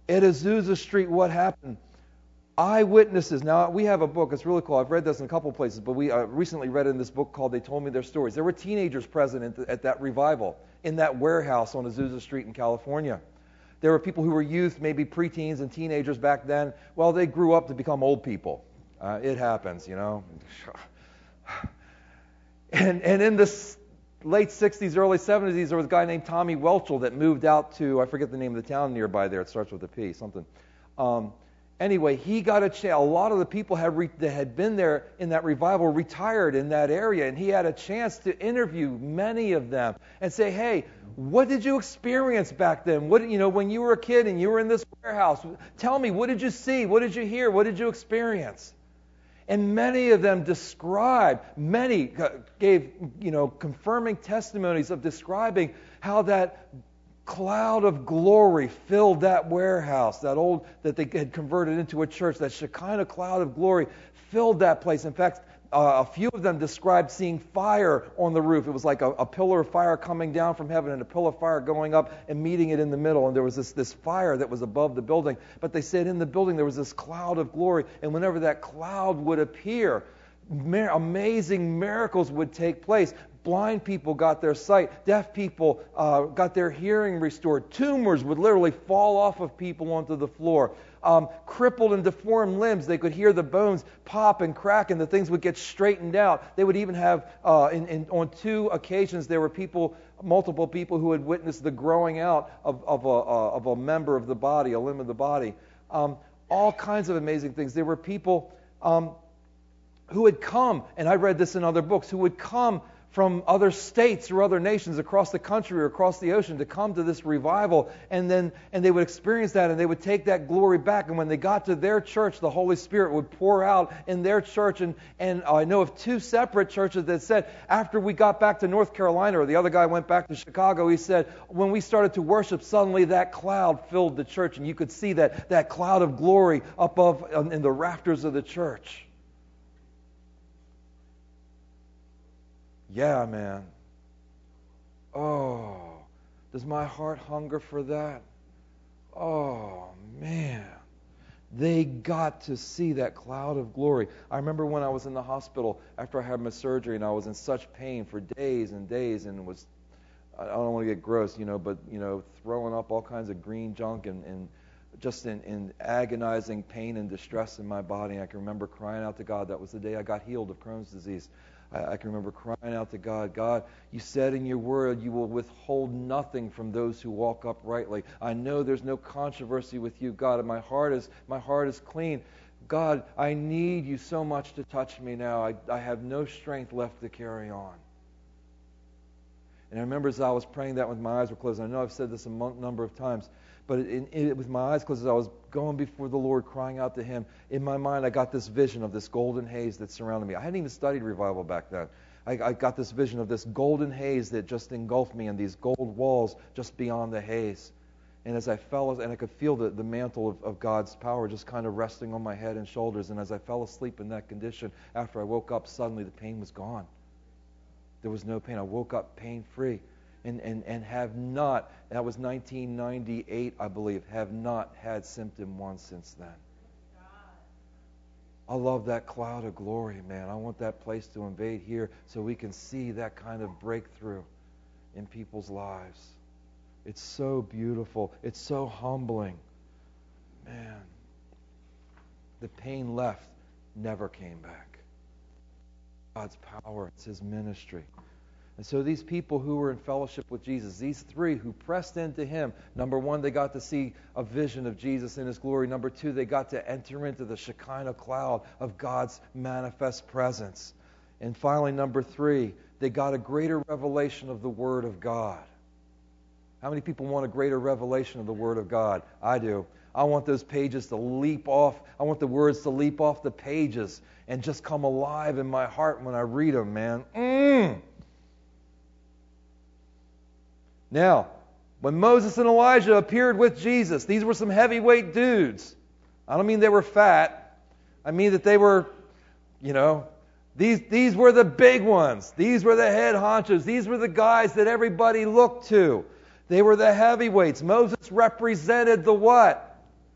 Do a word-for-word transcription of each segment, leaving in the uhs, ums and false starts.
At Azusa Street, what happened? Eyewitnesses. Now, we have a book. It's really cool. I've read this in a couple of places, but we uh, recently read it in this book called They Told Me Their Stories. There were teenagers present at, the, at that revival in that warehouse on Azusa Street in California. There were people who were youth, maybe preteens and teenagers back then. Well, they grew up to become old people. Uh, it happens, you know. And, and in the late sixties, early seventies, there was a guy named Tommy Welchel that moved out to, I forget the name of the town nearby there. It starts with a P, something. Um, Anyway, he got a chance. A lot of the people had re- that had been there in that revival retired in that area, and he had a chance to interview many of them and say, "Hey, what did you experience back then? What, you know, when you were a kid and you were in this warehouse? Tell me, what did you see? What did you hear? What did you experience?" And many of them described, many gave, you know, confirming testimonies of describing how that cloud of glory filled that warehouse, that old, that they had converted into a church, that Shekinah cloud of glory filled that place. In fact, uh, a few of them described seeing fire on the roof. It was like a, a pillar of fire coming down from heaven and a pillar of fire going up and meeting it in the middle. And there was this, this fire that was above the building. But they said in the building there was this cloud of glory. And whenever that cloud would appear, Mar- amazing miracles would take place. Blind people got their sight. Deaf people uh, got their hearing restored. Tumors would literally fall off of people onto the floor. Um, crippled and deformed limbs, they could hear the bones pop and crack, and the things would get straightened out. They would even have, uh, in, in, on two occasions, there were people, multiple people who had witnessed the growing out of, of, a, uh, of a member of the body, a limb of the body. Um, all kinds of amazing things. There were people um, who had come, and I read this in other books, who would come from other states or other nations across the country or across the ocean to come to this revival, and then and they would experience that, and they would take that glory back, and when they got to their church, the Holy Spirit would pour out in their church. And, and I know of two separate churches that said, after we got back to North Carolina, or the other guy went back to Chicago, he said, when we started to worship, suddenly that cloud filled the church, and you could see that, that cloud of glory above in the rafters of the church. Yeah, man. Oh, does my heart hunger for that? Oh, man. They got to see that cloud of glory. I remember when I was in the hospital after I had my surgery, and I was in such pain for days and days, and was, I don't want to get gross, you know, but, you know, throwing up all kinds of green junk and, and just in, in agonizing pain and distress in my body. I can remember crying out to God. That was the day I got healed of Crohn's disease. I can remember crying out to God, God, you said in your word you will withhold nothing from those who walk uprightly. I know there's no controversy with you, God, and my heart is my heart is clean. God, I need you so much to touch me now. I, I have no strength left to carry on. And I remember as I was praying that with my eyes were closed, and I know I've said this a number of times, but in, in, with my eyes closed, as I was going before the Lord, crying out to Him, in my mind I got this vision of this golden haze that surrounded me. I hadn't even studied revival back then. I, I got this vision of this golden haze that just engulfed me, and these gold walls just beyond the haze. And as I fell, and I could feel the, the mantle of, of God's power just kind of resting on my head and shoulders, and as I fell asleep in that condition, after I woke up, suddenly the pain was gone. There was no pain. I woke up pain-free. And, and, and have not, that was nineteen ninety-eight, I believe, have not had symptom one since then. I love that cloud of glory, man. I want that place to invade here so we can see that kind of breakthrough in people's lives. It's so beautiful. It's so humbling. Man, the pain left, never came back. God's power, it's His ministry. And so these people who were in fellowship with Jesus, these three who pressed into Him, number one, they got to see a vision of Jesus in His glory. Number two, they got to enter into the Shekinah cloud of God's manifest presence. And finally, number three, they got a greater revelation of the Word of God. How many people want a greater revelation of the Word of God? I do. I want those pages to leap off. I want the words to leap off the pages and just come alive in my heart when I read them, man. Mmm. Now, when Moses and Elijah appeared with Jesus, these were some heavyweight dudes. I don't mean they were fat. I mean that they were, you know, these, these were the big ones. These were the head honchos. These were the guys that everybody looked to. They were the heavyweights. Moses represented the what?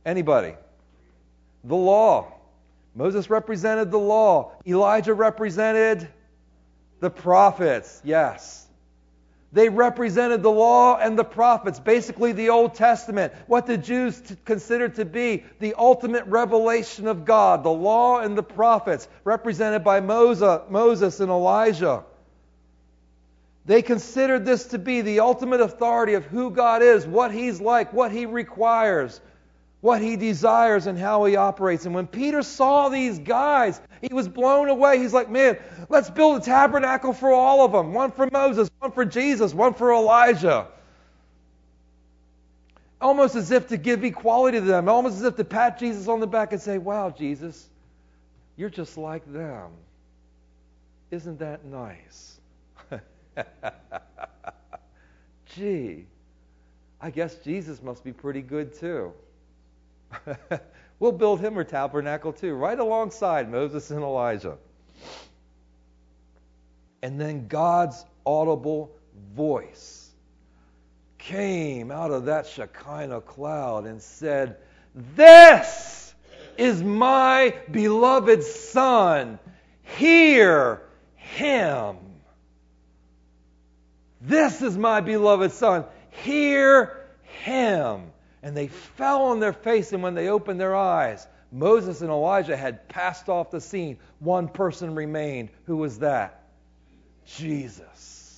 Anybody? The law. Moses represented the law. Elijah represented the prophets. Yes. They represented the law and the prophets, basically the Old Testament, what the Jews t- considered to be the ultimate revelation of God, the law and the prophets, represented by Moses, Moses and Elijah. They considered this to be the ultimate authority of who God is, what He's like, what He requires, what He desires, and how He operates. And when Peter saw these guys, he was blown away. He's like, man, let's build a tabernacle for all of them. One for Moses, one for Jesus, one for Elijah. Almost as if to give equality to them. Almost as if to pat Jesus on the back and say, wow, Jesus, you're just like them. Isn't that nice? Gee, I guess Jesus must be pretty good too. We'll build him a tabernacle too, right alongside Moses and Elijah. And then God's audible voice came out of that Shekinah cloud and said, "This is my beloved Son. Hear him." This is my beloved Son. Hear him. And they fell on their face, and when they opened their eyes, Moses and Elijah had passed off the scene. One person remained. Who was that? Jesus.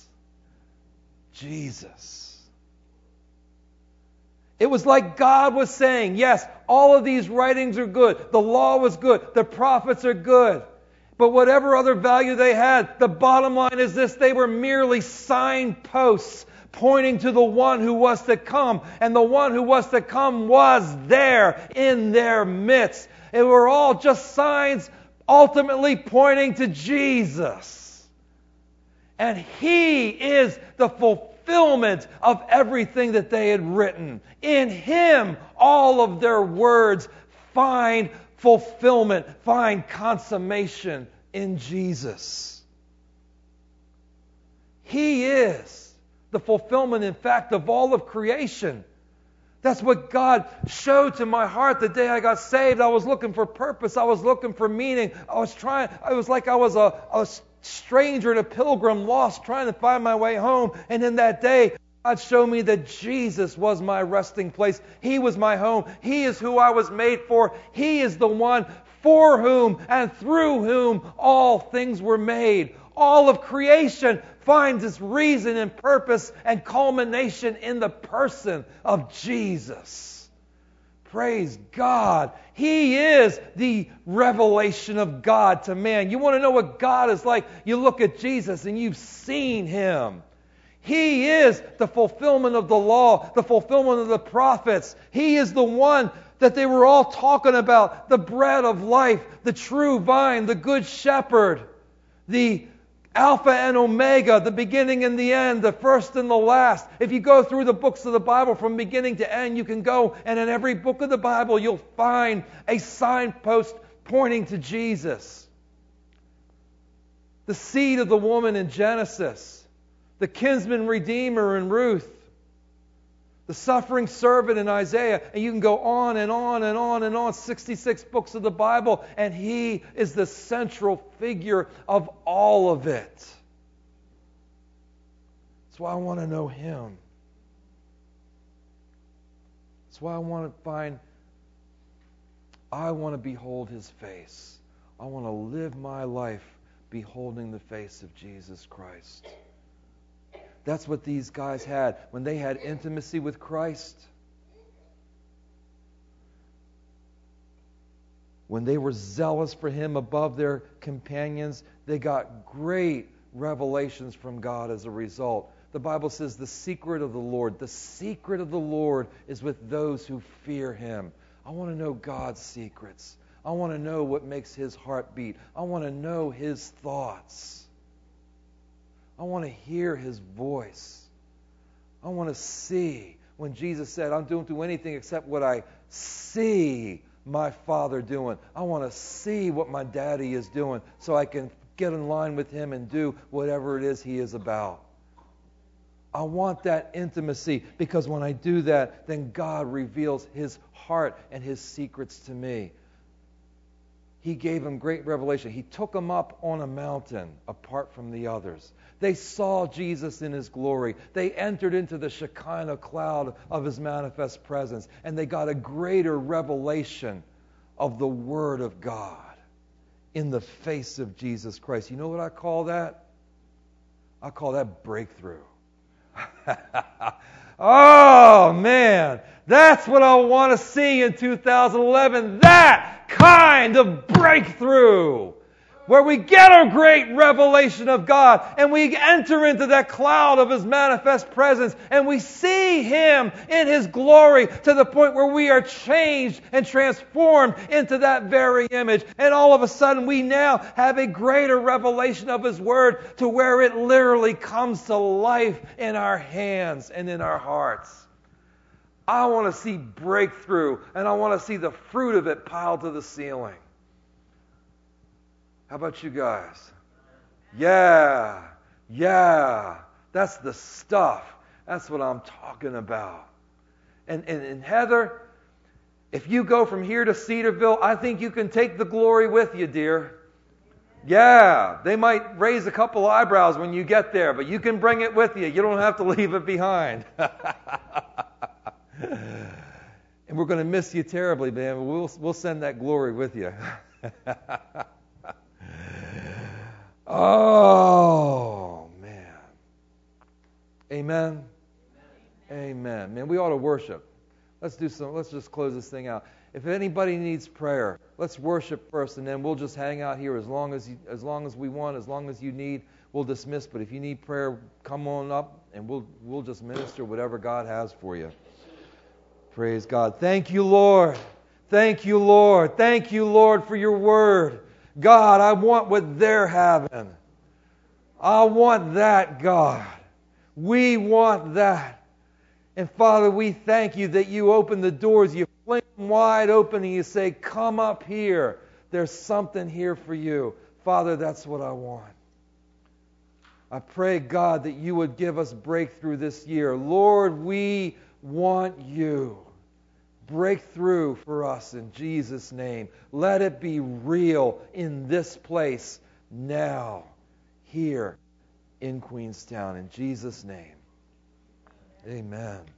Jesus. It was like God was saying, yes, all of these writings are good. The law was good. The prophets are good. But whatever other value they had, the bottom line is this: they were merely signposts pointing to the one who was to come. And the one who was to come was there in their midst. They were all just signs ultimately pointing to Jesus. And He is the fulfillment of everything that they had written. In Him, all of their words find fulfillment, find consummation in Jesus. He is the fulfillment, in fact, of all of creation. That's what God showed to my heart the day I got saved. I was looking for purpose. I was looking for meaning. I was trying, it was like I was a, a stranger and a pilgrim lost, trying to find my way home. And in that day, God showed me that Jesus was my resting place. He was my home. He is who I was made for. He is the one for whom and through whom all things were made. All of creation finds its reason and purpose and culmination in the person of Jesus. Praise God. He is the revelation of God to man. You want to know what God is like? You look at Jesus and you've seen Him. He is the fulfillment of the law, the fulfillment of the prophets. He is the one that they were all talking about, the bread of life, the true vine, the good shepherd, the Alpha and Omega, the beginning and the end, the first and the last. If you go through the books of the Bible from beginning to end, you can go, and in every book of the Bible you'll find a signpost pointing to Jesus. The seed of the woman in Genesis, the kinsman redeemer in Ruth, the suffering servant in Isaiah, and you can go on and on and on and on, sixty-six books of the Bible, and He is the central figure of all of it. That's why I want to know Him. That's why I want to find, I want to behold His face. I want to live my life beholding the face of Jesus Christ. That's what these guys had when they had intimacy with Christ. When they were zealous for Him above their companions, they got great revelations from God as a result. The Bible says the secret of the Lord, the secret of the Lord is with those who fear Him. I want to know God's secrets. I want to know what makes His heart beat. I want to know His thoughts. I want to hear His voice. I want to see. When Jesus said, I don't do anything except what I see my Father doing. I want to see what my daddy is doing so I can get in line with Him and do whatever it is He is about. I want that intimacy, because when I do that, then God reveals His heart and His secrets to me. He gave him great revelation. He took them up on a mountain apart from the others. They saw Jesus in His glory. They entered into the Shekinah cloud of His manifest presence, and they got a greater revelation of the Word of God in the face of Jesus Christ. You know what I call that? I call that breakthrough. Oh, man. That's what I want to see in two thousand eleven. That kind of breakthrough, where we get a great revelation of God and we enter into that cloud of His manifest presence and we see Him in His glory to the point where we are changed and transformed into that very image. And all of a sudden we now have a greater revelation of His Word to where it literally comes to life in our hands and in our hearts. I want to see breakthrough, and I want to see the fruit of it piled to the ceiling. How about you guys? Yeah, yeah, that's the stuff. That's what I'm talking about. And, and, and Heather, if you go from here to Cedarville, I think you can take the glory with you, dear. Yeah, they might raise a couple eyebrows when you get there, but you can bring it with you. You don't have to leave it behind. And we're going to miss you terribly, man. We'll we'll send that glory with you. Oh, man. Amen. Amen. Man, we ought to worship. Let's do some. Let's just close this thing out. If anybody needs prayer, let's worship first, and then we'll just hang out here as long as you, as long as we want, as long as you need. We'll dismiss. But if you need prayer, come on up, and we'll we'll just minister whatever God has for you. Praise God. Thank you, Lord. Thank you, Lord. Thank you, Lord, for your word. God, I want what they're having. I want that, God. We want that. And Father, we thank you that you open the doors, you fling them wide open, and you say, come up here. There's something here for you. Father, that's what I want. I pray, God, that you would give us breakthrough this year. Lord, we want you. Breakthrough for us in Jesus' name. Let it be real in this place now, here in Queenstown. In Jesus' name. Amen.